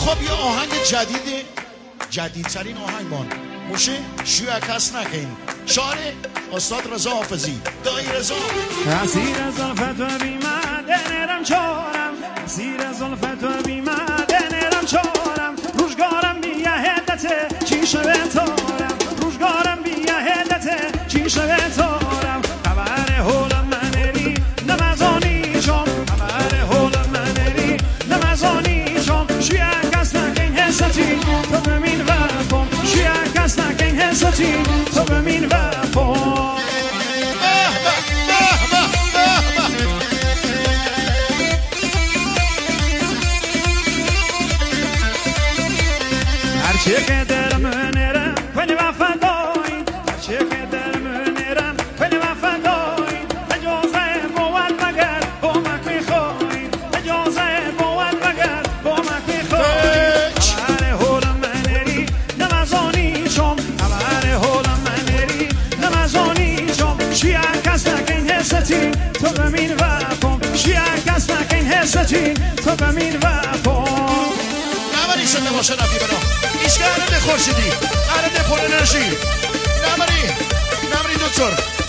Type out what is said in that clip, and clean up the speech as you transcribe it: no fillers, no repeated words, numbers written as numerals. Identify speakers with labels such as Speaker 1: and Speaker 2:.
Speaker 1: خب یه آهنگ جدیدترین آهنگمان موشه شویا کس نکن شعر استاد رضا حافظی دایی رضا.
Speaker 2: اسیر زلفت و بیمدنرم چارم، اسیر زلفت و بیمدنرم چارم، روزگارم بیا هدته چی شوه تارم، روزگارم بیا هدته چی شوه تارم. خبر حولم منری نمزانی چم، خبر حولم منری نمزانی چم. شویا کس نکن حستی تو بمین وفم، شویا کس نکن حستی تو بمین وفم. هرچی که دلم نرم کنی وفادایی، هرچی که دلم نرم کنی وفادایی. اجازه بود مگر با مک میخوایی، اجازه بود مگر با مک میخوایی. خبر حولم منری نمزانی چم، خبر حولم منری نمزانی چم. شویا کس نکن حستی تو بمین وفم، شویا کس نکن حستی تو بمین وفم.
Speaker 1: نبری شده باشه رفی برا ایش که عرده خورشیدی عرده پر انرژی نبری دکتر